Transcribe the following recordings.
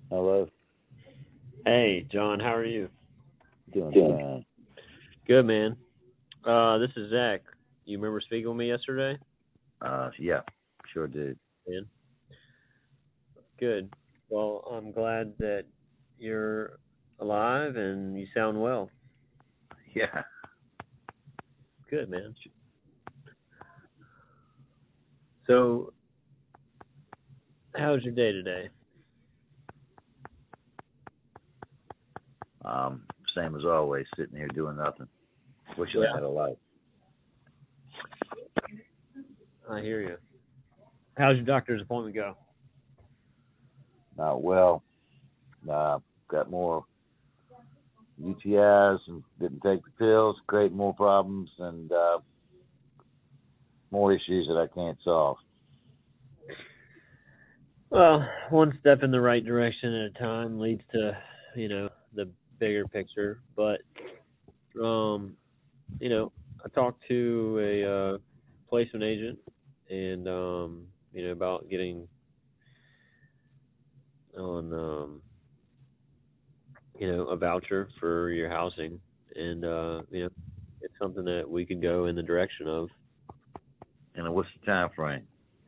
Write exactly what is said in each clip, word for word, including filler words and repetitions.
Hello. Hey, John, how are you? Doing Good. fine. Good, man. Uh, this is Zach. You remember speaking with me yesterday? Uh, yeah, sure did. Man, good. Well, I'm glad that you're alive and you sound well. Yeah. Good, man. So, how's your day today? Um, same as always, sitting here doing nothing. Wishing I Yeah, had a life. I hear you. How's your doctor's appointment go? Uh, well, uh, got more U T Is and didn't take the pills, create more problems and uh, more issues that I can't solve. Well, one step in the right direction at a time leads to, you know, the bigger picture. But, um, you know, I talked to a uh, placement agent, and um, you know about getting on, um, you know, a voucher for your housing, and uh, you know, it's something that we could go in the direction of. And what's the time frame?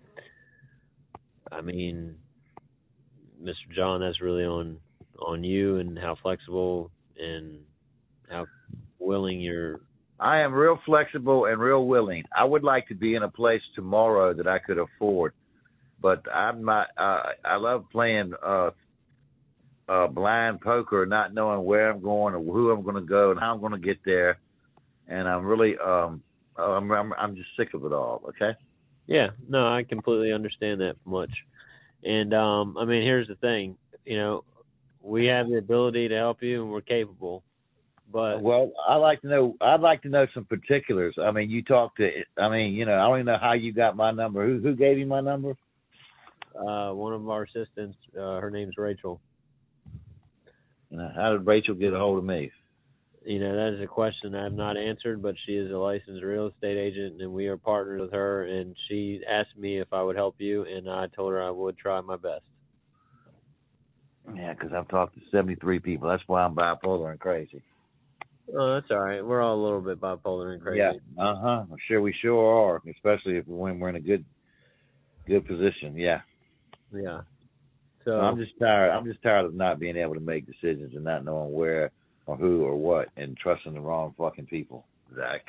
I mean, mister John, that's really on on you and how flexible and how willing you're. I am real flexible and real willing. I would like to be in a place tomorrow that I could afford, but I'm not. Uh, I love playing uh, uh, blind poker, not knowing where I'm going or who I'm going to go and how I'm going to get there. And I'm really, um, I'm, I'm, I'm just sick of it all. Okay. Yeah, no, I completely understand that much. And um, I mean, here's the thing, you know, we have the ability to help you, and we're capable. But Well, I like to know. I'd like to know some particulars. I mean, you talked to. I mean, you know, I don't even know how you got my number. Who who gave you my number? uh, one of our assistants, uh, her name's Rachel. And how did Rachel get a hold of me? You know, that is a question I have not answered, but she is a licensed real estate agent, and we are partners with her. And she asked me if I would help you, and I told her I would try my best. Yeah, because I've talked to seventy-three people. That's why I'm bipolar and crazy. Oh, that's all right. We're all a little bit bipolar and Yeah. crazy. Uh huh. I'm sure we sure are, especially if when we're in a good good position. Yeah. Yeah. I'm So, just tired. I'm just tired of not being able to make decisions and not knowing where or who or what and trusting the wrong fucking people. Zach,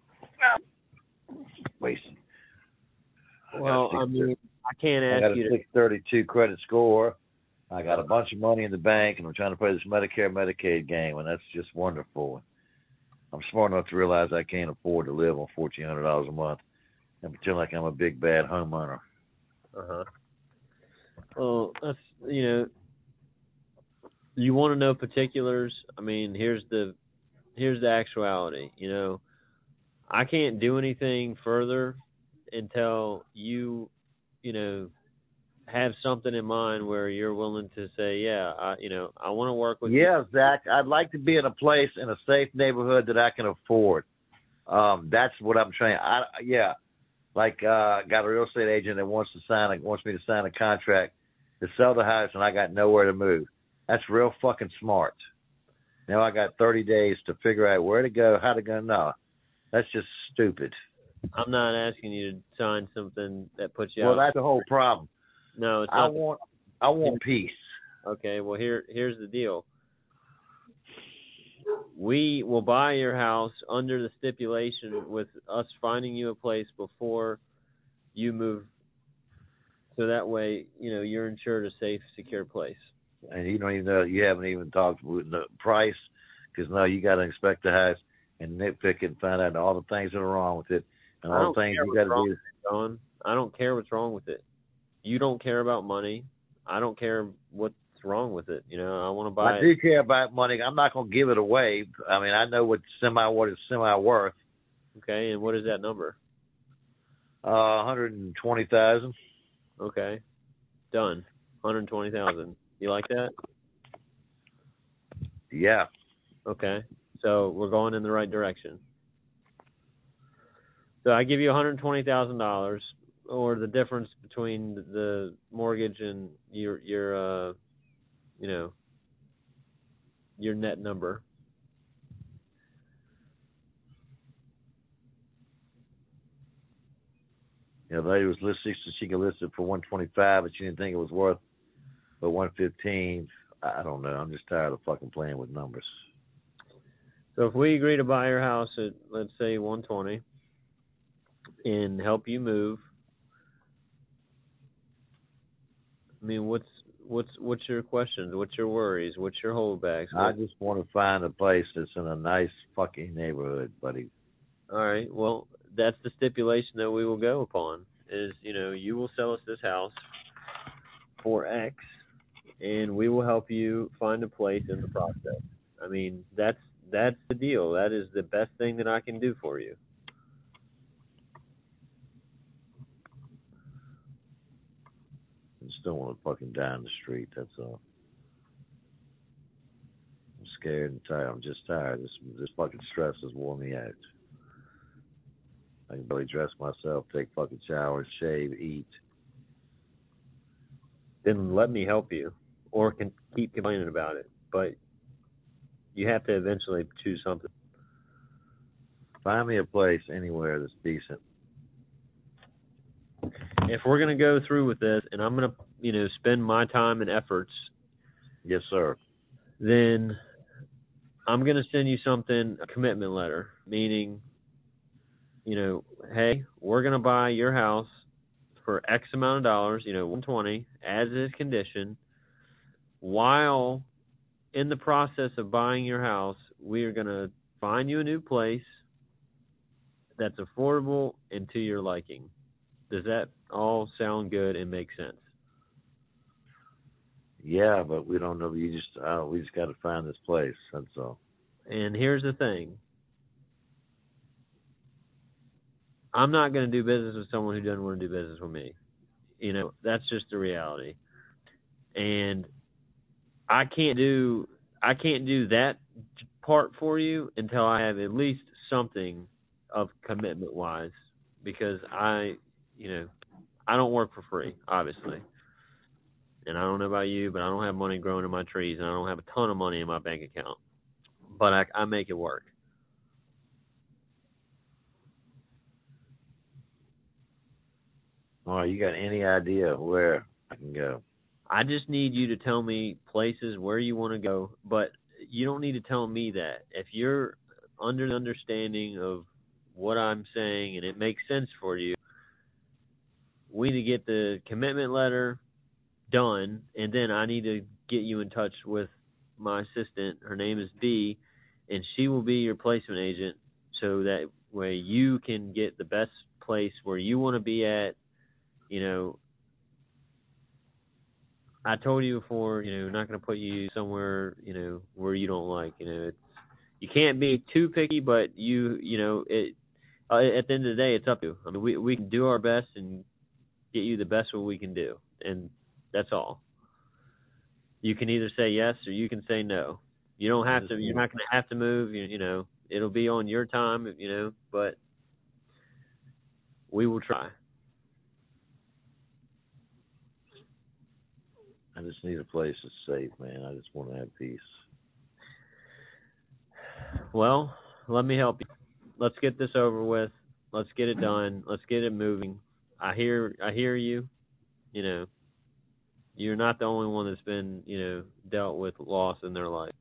wasting. I got a well, six. I mean, I can't I ask got a you to. six thirty-two credit score. I got Uh, a bunch of money in the bank, and I'm trying to play this Medicare Medicaid game, and that's just wonderful. I'm smart enough to realize I can't afford to live on fourteen hundred dollars a month and pretend like I'm a big bad homeowner. uh-huh. Well, that's you know, you want to know particulars. I mean, here's the here's the actuality. You know, I can't do anything further until you, you know, have something in mind where you're willing to say, yeah, I, you know, I want to work with you. Yeah, Zach, I'd like to be in a place in a safe neighborhood that I can afford. Um, that's what I'm trying. I yeah, like uh, got a real estate agent that wants to sign, a, wants me to sign a contract to sell the house, and I got nowhere to move. That's real fucking smart. Now I got thirty days to figure out where to go, how to go. No, that's just stupid. I'm not asking you to sign something that puts you Well, out. that's the whole problem. No, it's I not. want, I want peace. Okay, well here here's the deal. We will buy your house under the stipulation with us finding you a place before you move, so that way you know you're insured a safe, secure place. And you don't even know, you haven't even talked with the price, because no, you got to inspect the house and nitpick it and find out all the things that are wrong with it and I all don't the things care you what's got to wrong do. with it, John. I don't care what's wrong with it. You don't care about money. I don't care what's wrong with it. You know, I want to I buy it. do care about money. I'm not going to give it away. I mean, I know what semi what it's semi worth. Okay, and what is that number? Uh, one hundred twenty thousand. Okay, done. One hundred twenty thousand. You like that? Yeah. Okay, so we're going in the right direction. So I give you one hundred twenty thousand dollars, or the difference between the mortgage and your your uh, you number. Yeah, the lady was listed, so she could list it for one twenty-five, but she didn't think it was worth but one fifteen. I don't know. I'm just tired of fucking playing with numbers. So if we agree to buy your house at, let's say, one twenty and help you move, I mean, what's what's what's your questions? What's your worries? What's your holdbacks? What... I just want to find a place that's in a nice fucking neighborhood, buddy. All right. Well, that's the stipulation that we will go upon. Is, you know, you will sell us this house for X, and we will help you find a place in the process. I mean, that's that's the deal. That is the best thing that I can do for you. I just don't want to fucking die in the street. That's all. I'm scared and tired. I'm just tired. This this fucking stress has worn me out. I can barely dress myself, take fucking showers, shave, eat. Then let me help you, or can keep complaining about it. But you have to eventually choose something. Find me a place anywhere that's decent. If we're gonna go through with this, and I'm gonna, you know, spend my time and efforts, yes, sir, then I'm gonna send you something, a commitment letter, meaning, you know, hey, we're gonna buy your house for X amount of dollars, you know, one twenty, as is condition. While in the process of buying your house, we are gonna find you a new place that's affordable and to your liking. Does that all sound good and make sense? Yeah, but we don't know. You just uh, we just got to find this place. That's all. And here's the thing: I'm not going to do business with someone who doesn't want to do business with me. You know, that's just the reality. And I can't do I can't do that part for you until I have at least something of commitment wise, because I, you know, I don't work for free, obviously. And I don't know about you, but I don't have money growing in my trees, and I don't have a ton of money in my bank account. But I, I make it work. All right, you got any idea where I can go? I just need you to tell me places where you want to go, but you don't need to tell me that. If you're under the understanding of what I'm saying and it makes sense for you, we need to get the commitment letter done, and then I need to get you in touch with my assistant. Her name is B, and she will be your placement agent, so that way you can get the best place where you want to be at. You know, I told you before, you know, not going to put you somewhere, you know, where you don't like. You know, it's, you can't be too picky, but you, you know, it. Uh, at the end of the day, it's up to you. I mean, we we can do our best and get you the best what we can do, and that's all. You can either say yes or you can say no. You don't have to. You're not going to have to move. You, you know, it'll be on your time. You know, but we will try. I just need a place that's safe, man. I just want to have peace. Well, let me help you. Let's get this over with. Let's get it done. Let's get it moving. I hear. I hear you. You know, you're not the only one that's been, you know, dealt with loss in their life.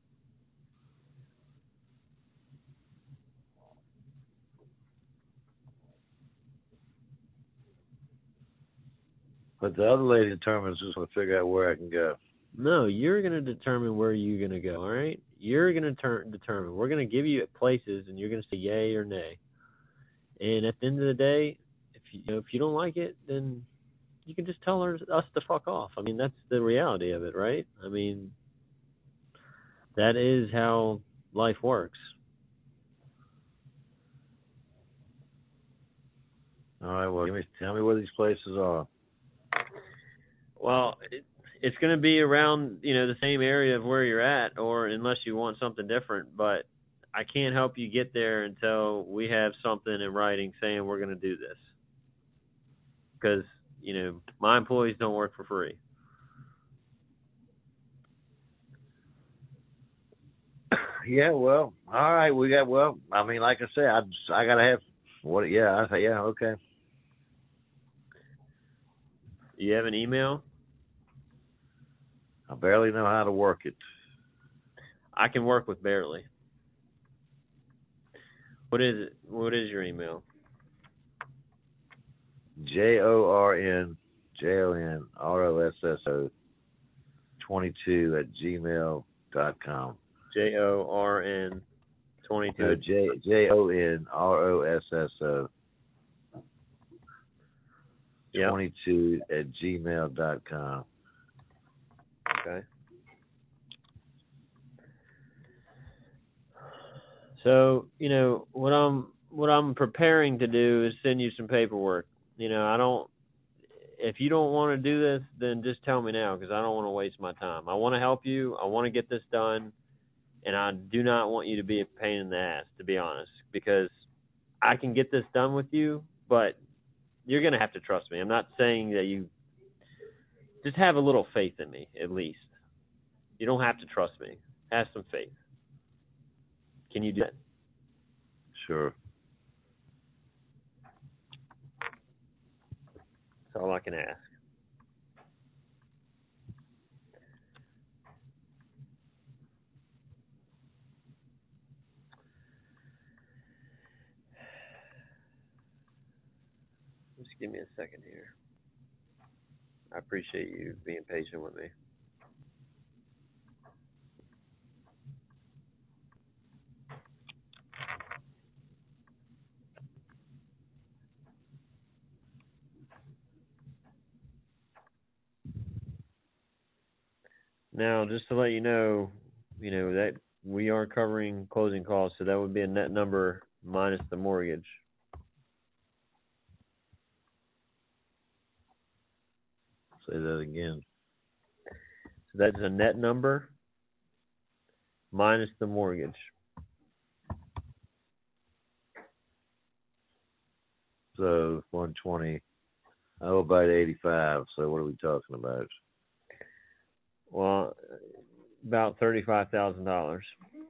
But the other lady determines just want to figure out where I can go. No, you're going to determine where you're going to go, all right? You're going to ter- determine. We're going to give you places, and you're going to say yay or nay. And at the end of the day, if you, you know, if you don't like it, then you can just tell her, us to fuck off. I mean, that's the reality of it, right? I mean, that is how life works. All right, well, give me, tell me where these places are. Well, it, it's going to be around, you know, the same area of where you're at, or unless you want something different. But I can't help you get there until we have something in writing saying we're going to do this. Because, you know, my employees don't work for free. Yeah, well, all right, we got well. I mean, like I said, I just, I gotta have what? Yeah, I say yeah, okay. You have an email? I barely know how to work it. I can work with barely. What is it? What is your email? J O R N J O N R O S S O twenty two at gmail dot com. J O R N twenty two. No, J J O N R O S S O twenty two at gmail dot com. Okay. So, you know, what I'm what I'm preparing to do is send you some paperwork. You know, I don't if you don't want to do this, then just tell me now because I don't want to waste my time. I want to help you. I want to get this done, and I do not want you to be a pain in the ass, to be honest, because I can get this done with you, but you're going to have to trust me. I'm not saying that you just have a little faith in me, at least. You don't have to trust me. Have some faith. Can you do that? Sure. That's all I can ask. Just give me a second here. I appreciate you being patient with me. Now, just to let you know, you know, that we are covering closing costs, so that would be a net number minus the mortgage. Say that again. So that's a net number minus the mortgage. So one twenty. I owe about eighty-five. So what are we talking about? Well, about thirty-five thousand dollars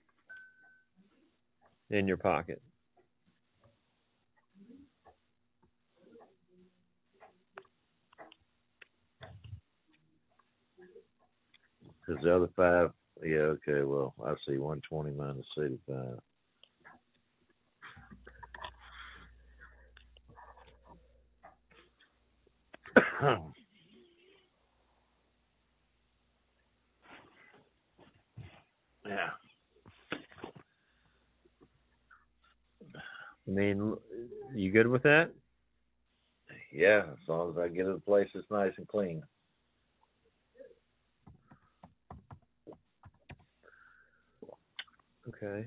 in your pocket. Because the other five, yeah, okay, well, I see one twenty minus eighty-five. Yeah. I mean, you good with that? Yeah, as long as I get it a place that's nice and clean. Okay.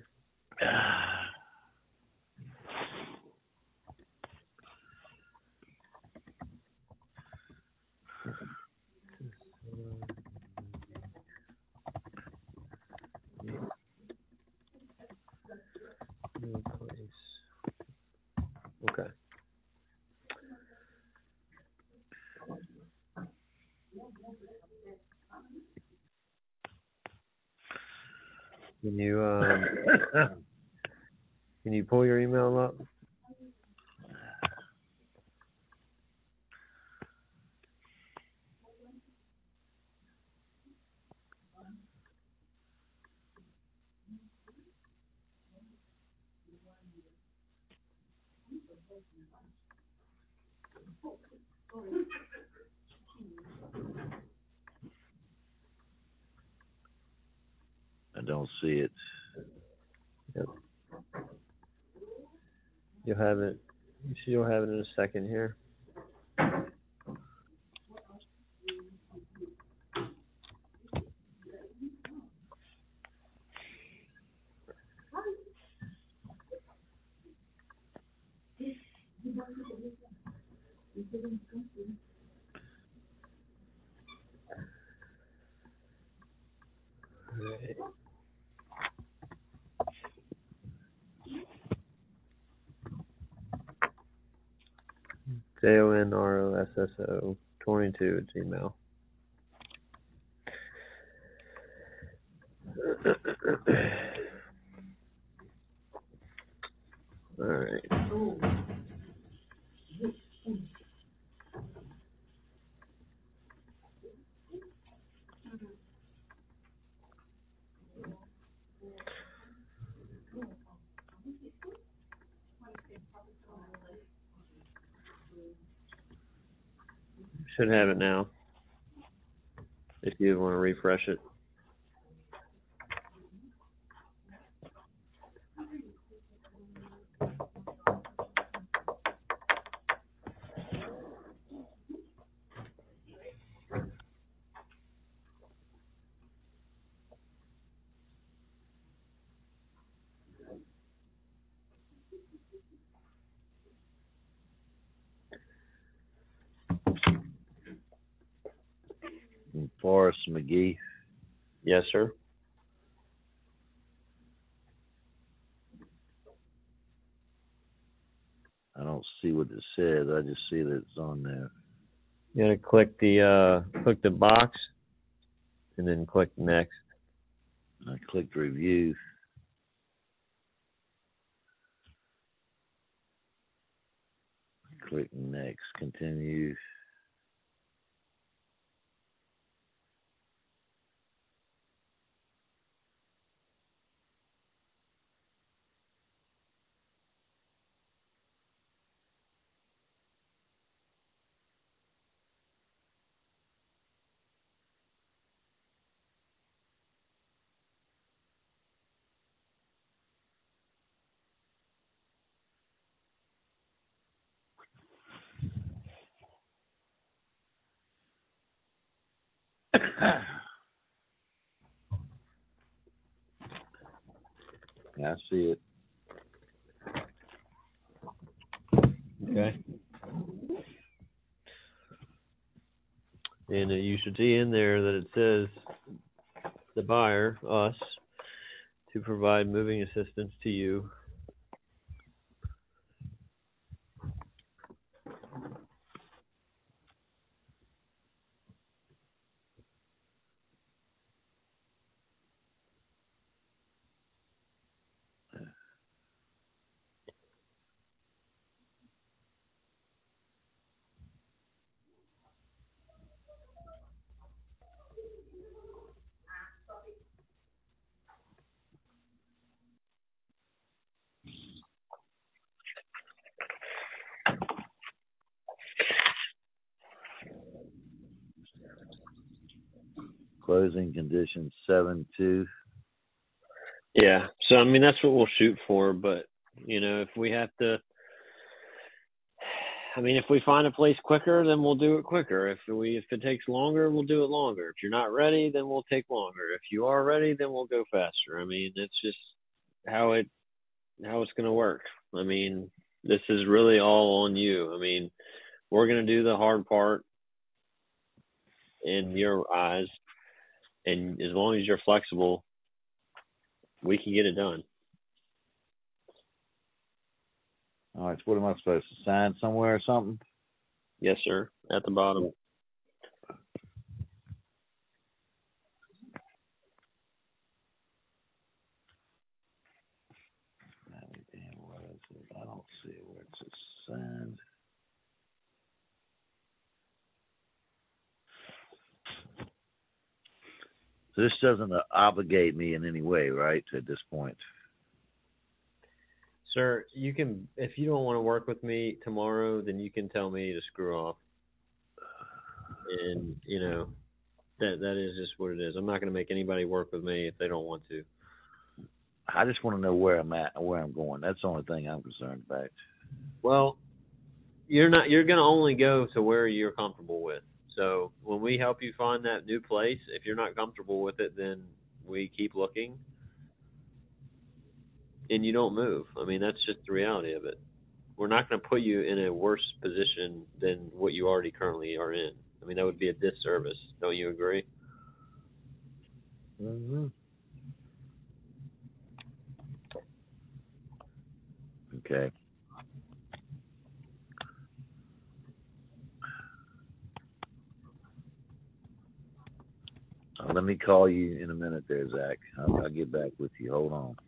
Okay. Can you um, can you pull your email up? I don't see it. Yep. You'll have it. You'll have it in a second here. Right. J O N R O S S O twenty-two at Gmail. Should have it now. If you want to refresh it. Forrest McGee. Yes, sir. I don't see what it says. I just see that it's on there. You gotta click the uh, click the box, and then click next. I clicked review. Click next. Continue. Yeah, I see it. Okay. And uh, you should see in there that it says the buyer, us, to provide moving assistance to you. Closing conditions seven two. Yeah. So I mean that's what we'll shoot for, but you know, if we have to I mean if we find a place quicker, then we'll do it quicker. If we if it takes longer, we'll do it longer. If you're not ready, then we'll take longer. If you are ready, then we'll go faster. I mean, it's just how it how it's gonna work. I mean, this is really all on you. I mean, we're gonna do the hard part in your eyes, and as long as you're flexible, we can get it done. All right, so what am I supposed to sign somewhere or something? Yes, sir. At the bottom. Where is it? I don't see it. Where it's signed. So this doesn't obligate me in any way, right? At this point. Sir, you can, if you don't want to work with me tomorrow, then you can tell me to screw off. And, you know, that that is just what it is. I'm not going to make anybody work with me if they don't want to. I just want to know where I'm at and where I'm going. That's the only thing I'm concerned about. Well, you're not, you're going to only go to where you're comfortable with. So when we help you find that new place, if you're not comfortable with it, then we keep looking. And you don't move. I mean, that's just the reality of it. We're not going to put you in a worse position than what you already currently are in. I mean, that would be a disservice. Don't you agree? Mm-hmm. Okay. Uh, let me call you in a minute there, Zach. I'll, I'll get back with you. Hold on.